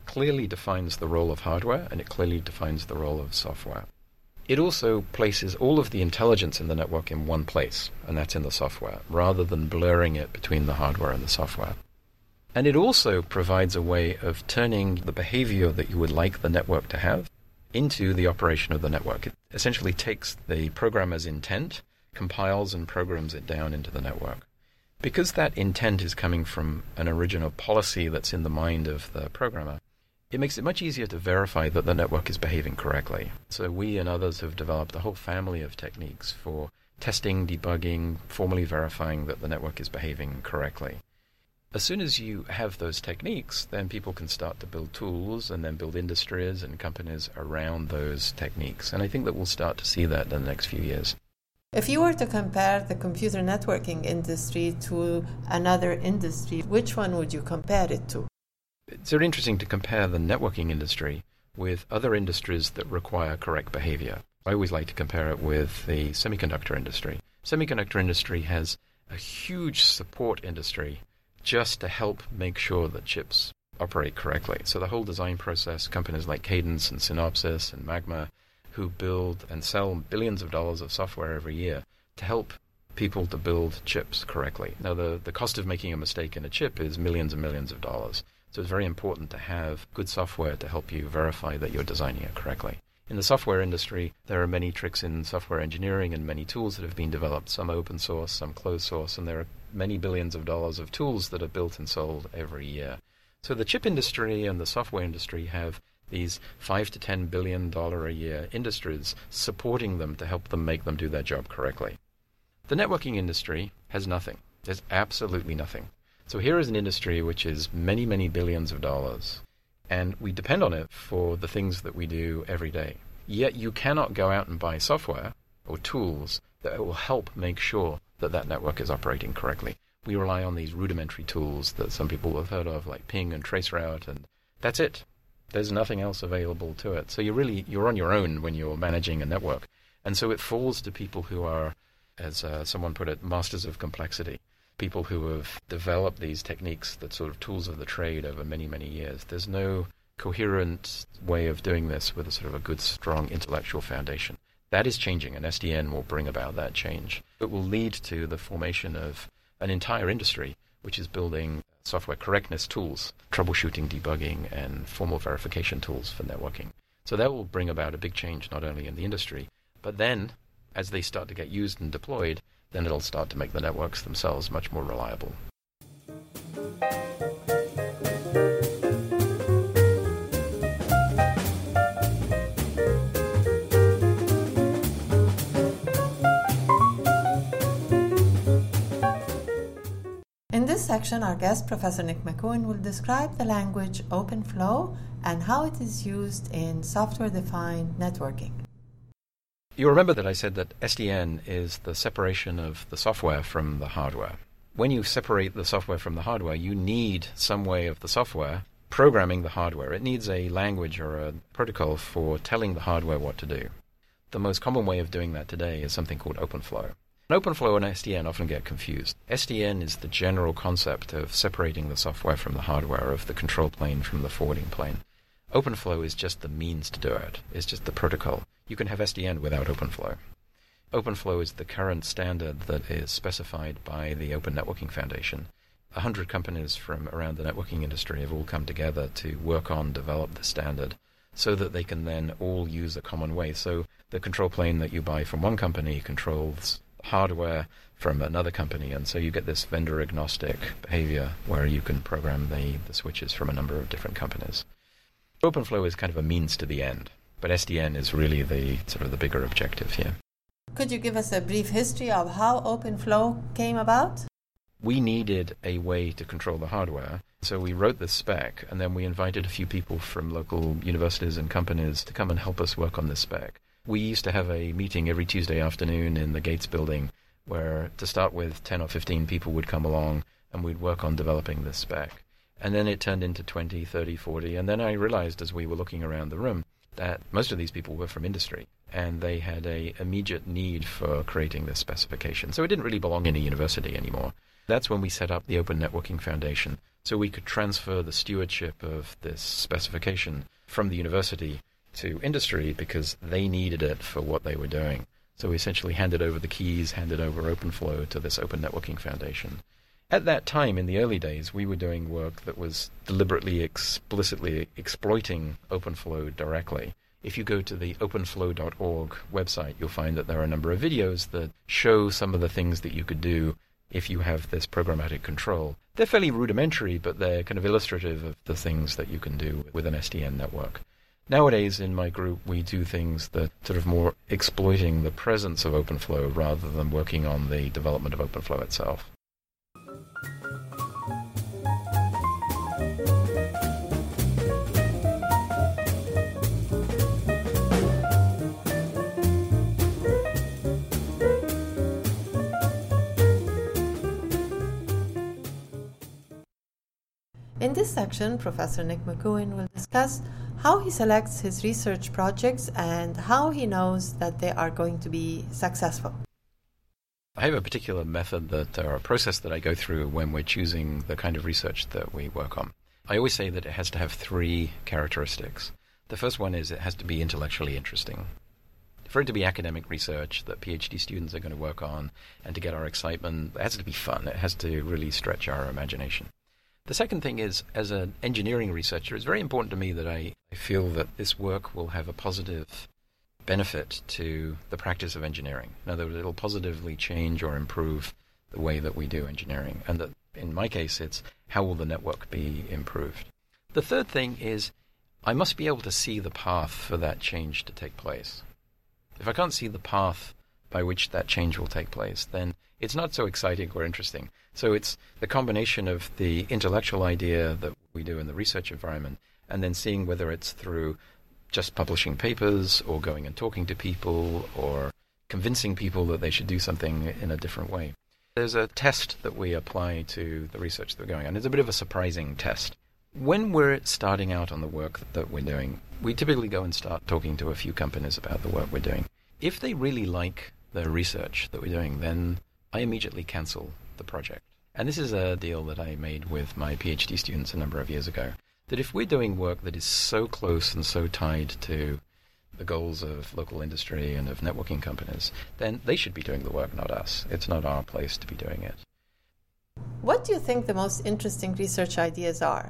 clearly defines the role of hardware and it clearly defines the role of software. It also places all of the intelligence in the network in one place, and that's in the software, rather than blurring it between the hardware and the software. And it also provides a way of turning the behavior that you would like the network to have into the operation of the network. It essentially takes the programmer's intent, compiles and programs it down into the network. Because that intent is coming from an original policy that's in the mind of the programmer, it makes it much easier to verify that the network is behaving correctly. So we and others have developed a whole family of techniques for testing, debugging, formally verifying that the network is behaving correctly. As soon as you have those techniques, then people can start to build tools and then build industries and companies around those techniques. And I think that we'll start to see that in the next few years. If you were to compare the computer networking industry to another industry, which one would you compare it to? It's very interesting to compare the networking industry with other industries that require correct behavior. I always like to compare it with the semiconductor industry. Semiconductor industry has a huge support industry just to help make sure that chips operate correctly. So the whole design process, companies like Cadence and Synopsys and Magma, who build and sell billions of dollars of software every year to help people to build chips correctly. Now, the, the cost of making a mistake in a chip is millions and millions of dollars. So it's very important to have good software to help you verify that you're designing it correctly. In the software industry, there are many tricks in software engineering and many tools that have been developed, some open source, some closed source, and there are many billions of dollars of tools that are built and sold every year. So the chip industry and the software industry have these five to ten billion dollar a year industries supporting them to help them make them do their job correctly. The networking industry has nothing. There's absolutely nothing. So here is an industry which is many, many billions of dollars, and we depend on it for the things that we do every day. Yet you cannot go out and buy software or tools that will help make sure that that network is operating correctly. We rely on these rudimentary tools that some people have heard of, like ping and traceroute, and that's it. There's nothing else available to it. So you're really, you're on your own when you're managing a network. And so it falls to people who are, as uh, someone put it, masters of complexity. People who have developed these techniques, that sort of tools of the trade over many, many years. There's no coherent way of doing this with a sort of a good, strong intellectual foundation. That is changing, and S D N will bring about that change. It will lead to the formation of an entire industry which is building software correctness tools, troubleshooting, debugging, and formal verification tools for networking. So that will bring about a big change not only in the industry, but then as they start to get used and deployed, then it'll start to make the networks themselves much more reliable. In this section, our guest, Professor Nick McEwen, will describe the language OpenFlow and how it is used in software-defined networking. You remember that I said that S D N is the separation of the software from the hardware. When you separate the software from the hardware, you need some way of the software programming the hardware. It needs a language or a protocol for telling the hardware what to do. The most common way of doing that today is something called OpenFlow. And OpenFlow and S D N often get confused. S D N is the general concept of separating the software from the hardware, of the control plane from the forwarding plane. OpenFlow is just the means to do it. It's just the protocol. You can have S D N without OpenFlow. OpenFlow is the current standard that is specified by the Open Networking Foundation. A hundred companies from around the networking industry have all come together to work on, develop the standard so that they can then all use a common way. So the control plane that you buy from one company controls hardware from another company, and so you get this vendor-agnostic behavior where you can program the, the switches from a number of different companies. OpenFlow is kind of a means to the end, but S D N is really the sort of the bigger objective here. Could you give us a brief history of how OpenFlow came about? We needed a way to control the hardware, so we wrote this spec, and then we invited a few people from local universities and companies to come and help us work on this spec. We used to have a meeting every Tuesday afternoon in the Gates building where, to start with, ten or fifteen people would come along and we'd work on developing this spec. And then it turned into twenty, thirty, forty, and then I realized as we were looking around the room that most of these people were from industry, and they had a immediate need for creating this specification. So it didn't really belong in a university anymore. That's when we set up the Open Networking Foundation, So we could transfer the stewardship of this specification from the university to industry because they needed it for what they were doing. So we essentially handed over the keys, handed over OpenFlow to this Open Networking Foundation. At that time, in the early days, we were doing work that was deliberately, explicitly exploiting OpenFlow directly. If you go to the openflow dot org website, you'll find that there are a number of videos that show some of the things that you could do if you have this programmatic control. They're fairly rudimentary, but they're kind of illustrative of the things that you can do with an S D N network. Nowadays, in my group, we do things that sort of more exploiting the presence of OpenFlow rather than working on the development of OpenFlow itself. In this section, Professor Nick McEwen will discuss how he selects his research projects and how he knows that they are going to be successful. I have a particular method that, or a process that I go through when we're choosing the kind of research that we work on. I always say that it has to have three characteristics. The first one is it has to be intellectually interesting. For it to be academic research that PhD students are going to work on and to get our excitement, it has to be fun. It has to really stretch our imagination. The second thing is, as an engineering researcher, it's very important to me that I, I feel that this work will have a positive benefit to the practice of engineering. In other words, it'll positively change or improve the way that we do engineering. And that, in my case, it's how will the network be improved. The third thing is I must be able to see the path for that change to take place. If I can't see the path by which that change will take place, then it's not so exciting or interesting. So it's the combination of the intellectual idea that we do in the research environment and then seeing whether it's through just publishing papers or going and talking to people or convincing people that they should do something in a different way. There's a test that we apply to the research that we're going on. It's a bit of a surprising test. When we're starting out on the work that we're doing, we typically go and start talking to a few companies about the work we're doing. If they really like the research that we're doing, then I immediately cancel the project. And this is a deal that I made with my PhD students a number of years ago, that if we're doing work that is so close and so tied to the goals of local industry and of networking companies, then they should be doing the work, not us. It's not our place to be doing it. What do you think the most interesting research ideas are?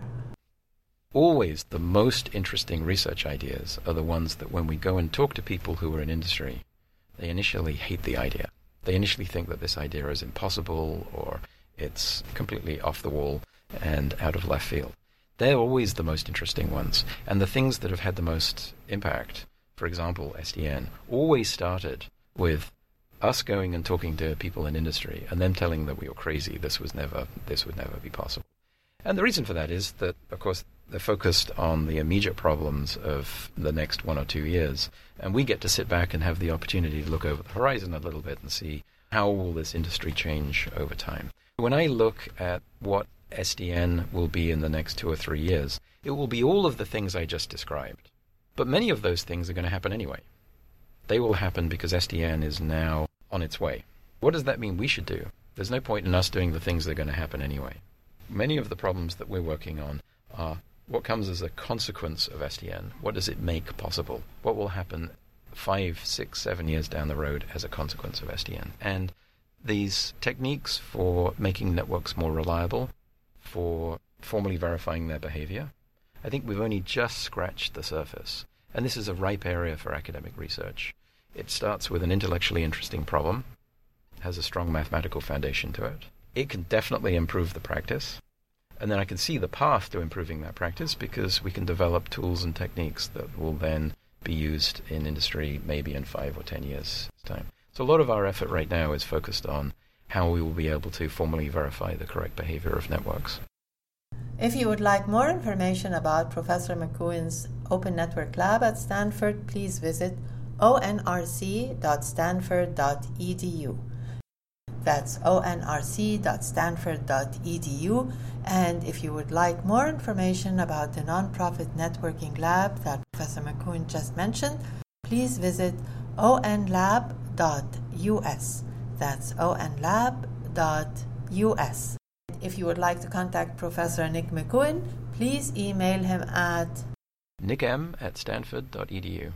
Always the most interesting research ideas are the ones that when we go and talk to people who are in industry, they initially hate the idea. They initially think that this idea is impossible or it's completely off the wall and out of left field. They're always the most interesting ones. And the things that have had the most impact, for example, S D N, always started with us going and talking to people in industry and them telling that we were crazy, this was never, this would never be possible. And the reason for that is that, of course, they're focused on the immediate problems of the next one or two years. And we get to sit back and have the opportunity to look over the horizon a little bit and see how will this industry change over time. When I look at what S D N will be in the next two or three years, it will be all of the things I just described. But many of those things are going to happen anyway. They will happen because S D N is now on its way. What does that mean we should do? There's no point in us doing the things that are going to happen anyway. Many of the problems that we're working on are what comes as a consequence of S D N. What does it make possible? What will happen five, six, seven years down the road as a consequence of S D N? And these techniques for making networks more reliable, for formally verifying their behavior, I think we've only just scratched the surface. And this is a ripe area for academic research. It starts with an intellectually interesting problem, has a strong mathematical foundation to it. It can definitely improve the practice. And then I can see the path to improving that practice because we can develop tools and techniques that will then be used in industry maybe in five or ten years' time. So a lot of our effort right now is focused on how we will be able to formally verify the correct behavior of networks. If you would like more information about Professor McEwen's Open Network Lab at Stanford, please visit o n r c dot stanford dot e d u. That's o n r c dot stanford dot e d u. And if you would like more information about the nonprofit networking lab that Professor McEwen just mentioned, please visit o n lab dot u s. That's o n lab dot u s. If you would like to contact Professor Nick McCuin, please email him at nickm at stanford dot e d u.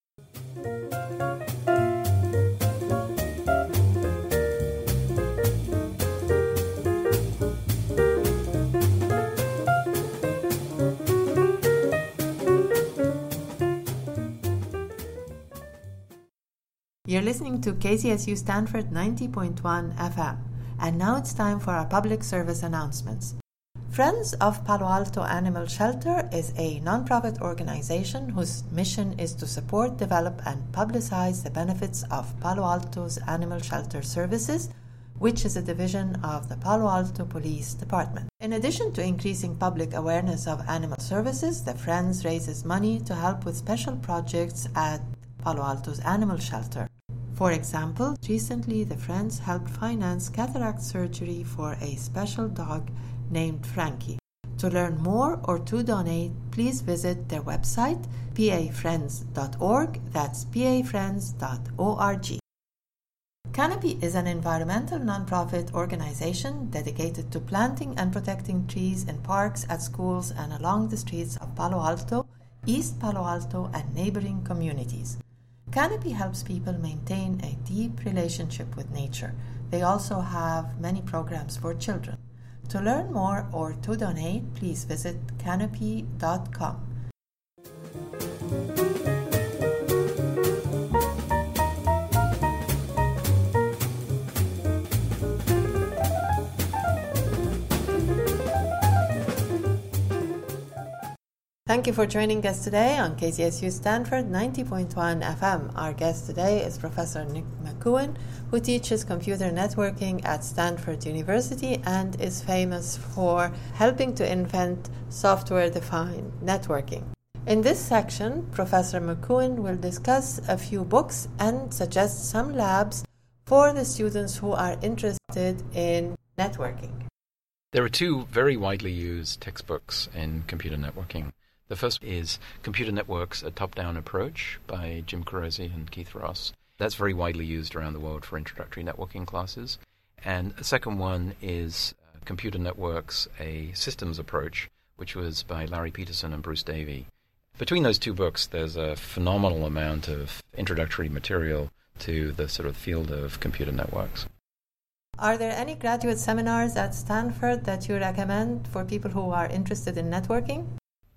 You're listening to K Z S U Stanford ninety point one F M, and now it's time for our public service announcements. Friends of Palo Alto Animal Shelter is a nonprofit organization whose mission is to support, develop, and publicize the benefits of Palo Alto's Animal Shelter Services, which is a division of the Palo Alto Police Department. In addition to increasing public awareness of animal services, the Friends raises money to help with special projects at Palo Alto's Animal Shelter. For example, recently the Friends helped finance cataract surgery for a special dog named Frankie. To learn more or to donate, please visit their website, p a friends dot org. That's p a friends dot org. Canopy is an environmental nonprofit organization dedicated to planting and protecting trees in parks, at schools, and along the streets of Palo Alto, East Palo Alto, and neighboring communities. Canopy helps people maintain a deep relationship with nature. They also have many programs for children. To learn more or to donate, please visit canopy dot com. Thank you for joining us today on K Z S U Stanford ninety point one F M. Our guest today is Professor Nick McCuin, who teaches computer networking at Stanford University and is famous for helping to invent software-defined networking. In this section, Professor McCuin will discuss a few books and suggest some labs for the students who are interested in networking. There are two very widely used textbooks in computer networking. The first is Computer Networks, A Top-Down Approach by Jim Carosi and Keith Ross. That's very widely used around the world for introductory networking classes. And the second one is uh, Computer Networks, A Systems Approach, which was by Larry Peterson and Bruce Davey. Between those two books, there's a phenomenal amount of introductory material to the sort of field of computer networks. Are there any graduate seminars at Stanford that you recommend for people who are interested in networking?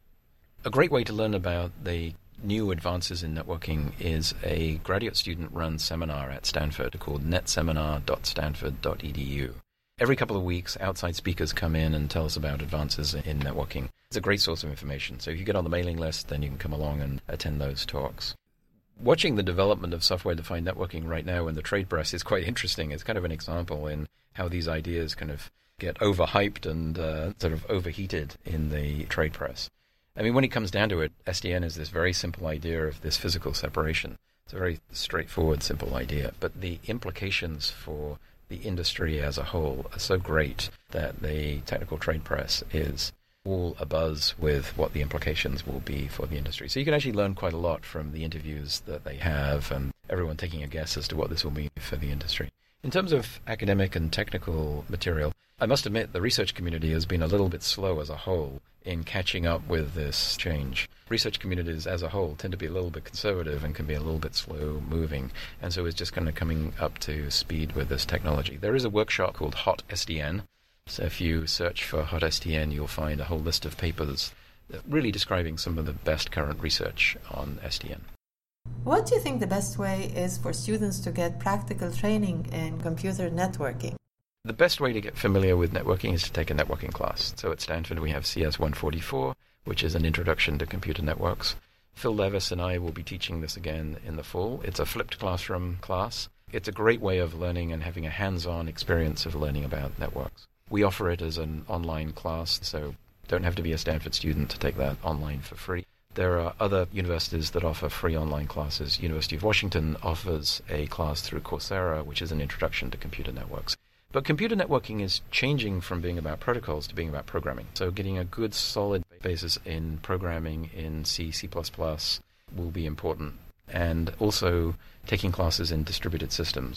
A great way to learn about the new advances in networking is a graduate student-run seminar at Stanford called net seminar dot stanford dot e d u. Every couple of weeks, outside speakers come in and tell us about advances in networking. It's a great source of information. So if you get on the mailing list, then you can come along and attend those talks. Watching the development of software-defined networking right now in the trade press is quite interesting. It's kind of an example in how these ideas kind of get overhyped and uh, sort of overheated in the trade press. I mean, when it comes down to it, S D N is this very simple idea of this physical separation. It's a very straightforward, simple idea. But the implications for the industry as a whole are so great that the technical trade press is all abuzz with what the implications will be for the industry. So you can actually learn quite a lot from the interviews that they have and everyone taking a guess as to what this will mean for the industry. In terms of academic and technical material, I must admit the research community has been a little bit slow as a whole in catching up with this change. Research communities as a whole tend to be a little bit conservative and can be a little bit slow moving, and so it's just kind of coming up to speed with this technology. There is a workshop called Hot S D N, so if you search for Hot S D N, you'll find a whole list of papers really describing some of the best current research on S D N. What do you think the best way is for students to get practical training in computer networking? The best way to get familiar with networking is to take a networking class. So at Stanford we have C S one forty-four, which is an introduction to computer networks. Phil Levis and I will be teaching this again in the fall. It's a flipped classroom class. It's a great way of learning and having a hands-on experience of learning about networks. We offer it as an online class, so don't have to be a Stanford student to take that online for free. There are other universities that offer free online classes. University of Washington offers a class through Coursera, which is an introduction to computer networks. But computer networking is changing from being about protocols to being about programming. So getting a good solid basis in programming in C, C plus plus will be important. And also taking classes in distributed systems.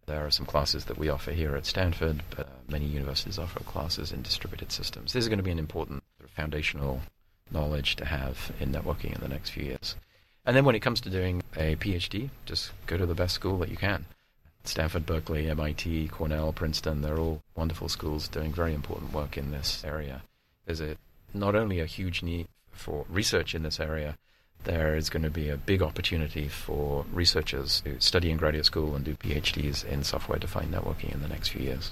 There are some classes that we offer here at Stanford, but uh, many universities offer classes in distributed systems. This is going to be an important sort of foundational knowledge to have in networking in the next few years. And then when it comes to doing a PhD, just go to the best school that you can. Stanford, Berkeley, M I T, Cornell, Princeton, they're all wonderful schools doing very important work in this area. There's a, not only a huge need for research in this area, there is going to be a big opportunity for researchers to study in graduate school and do PhDs in software-defined networking in the next few years.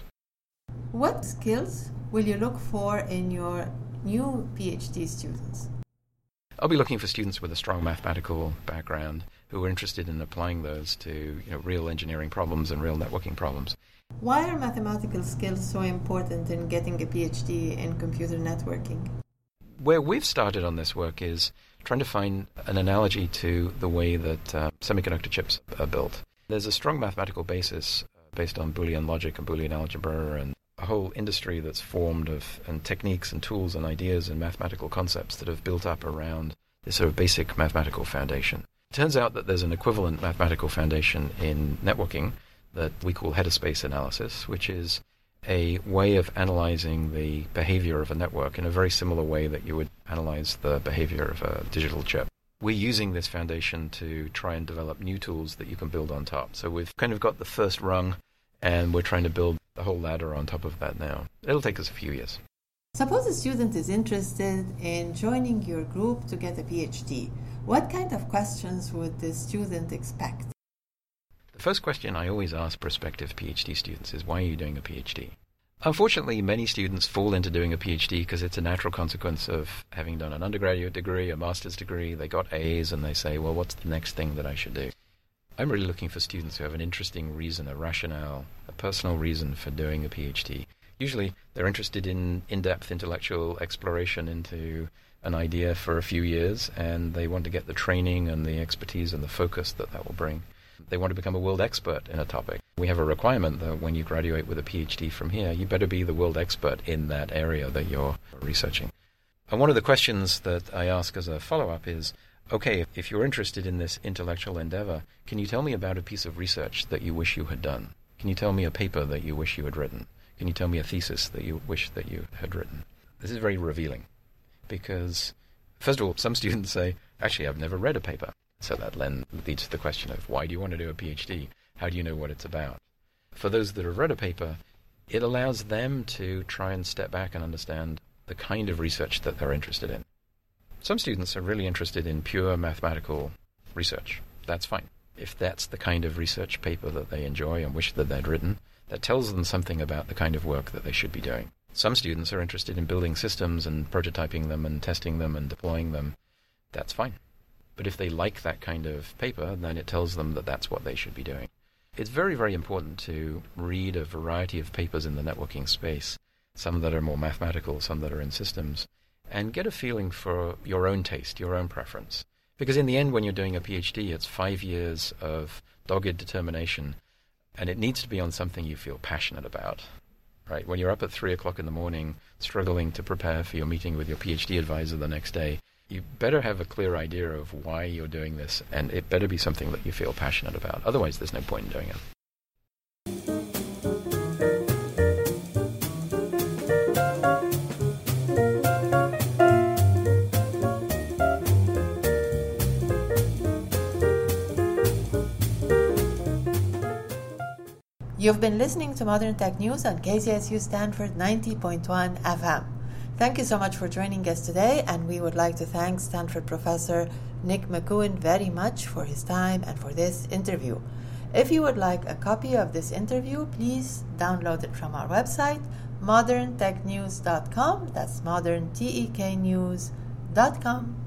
What skills will you look for in your new PhD students? I'll be looking for students with a strong mathematical background who are interested in applying those to, you know, real engineering problems and real networking problems. Why are mathematical skills so important in getting a PhD in computer networking? Where we've started on this work is trying to find an analogy to the way that uh, semiconductor chips are built. There's a strong mathematical basis uh, based on Boolean logic and Boolean algebra and a whole industry that's formed of and techniques and tools and ideas and mathematical concepts that have built up around this sort of basic mathematical foundation. It turns out that there's an equivalent mathematical foundation in networking that we call header space analysis, which is a way of analyzing the behavior of a network in a very similar way that you would analyze the behavior of a digital chip. We're using this foundation to try and develop new tools that you can build on top. So we've kind of got the first rung, and we're trying to build the whole ladder on top of that now. It'll take us a few years. Suppose a student is interested in joining your group to get a PhD. What kind of questions would the student expect? The first question I always ask prospective PhD students is, why are you doing a PhD? Unfortunately, many students fall into doing a PhD because it's a natural consequence of having done an undergraduate degree, a master's degree. They got A's and they say, well, what's the next thing that I should do? I'm really looking for students who have an interesting reason, a rationale, a personal reason for doing a PhD. Usually they're interested in in-depth intellectual exploration into an idea for a few years, and they want to get the training and the expertise and the focus that that will bring. They want to become a world expert in a topic. We have a requirement that when you graduate with a PhD from here, you better be the world expert in that area that you're researching. And one of the questions that I ask as a follow-up is, okay, if you're interested in this intellectual endeavor, can you tell me about a piece of research that you wish you had done? Can you tell me a paper that you wish you had written? Can you tell me a thesis that you wish that you had written? This is very revealing because, first of all, some students say, actually, I've never read a paper. So that then leads to the question of, why do you want to do a PhD? How do you know what it's about? For those that have read a paper, it allows them to try and step back and understand the kind of research that they're interested in. Some students are really interested in pure mathematical research. That's fine. If that's the kind of research paper that they enjoy and wish that they'd written, that tells them something about the kind of work that they should be doing. Some students are interested in building systems and prototyping them and testing them and deploying them. That's fine. But if they like that kind of paper, then it tells them that that's what they should be doing. It's very, very important to read a variety of papers in the networking space, some that are more mathematical, some that are in systems, and get a feeling for your own taste, your own preference. Because in the end, when you're doing a PhD, it's five years of dogged determination, and it needs to be on something you feel passionate about. Right? When you're up at three o'clock in the morning, struggling to prepare for your meeting with your PhD advisor the next day, you better have a clear idea of why you're doing this, and it better be something that you feel passionate about. Otherwise, there's no point in doing it. You've been listening to Modern Tech News on K Z S U Stanford ninety point one F M. Thank you so much for joining us today, and we would like to thank Stanford Professor Nick McEwen very much for his time and for this interview. If you would like a copy of this interview, please download it from our website, modern tech news dot com. That's modern tech news dot com.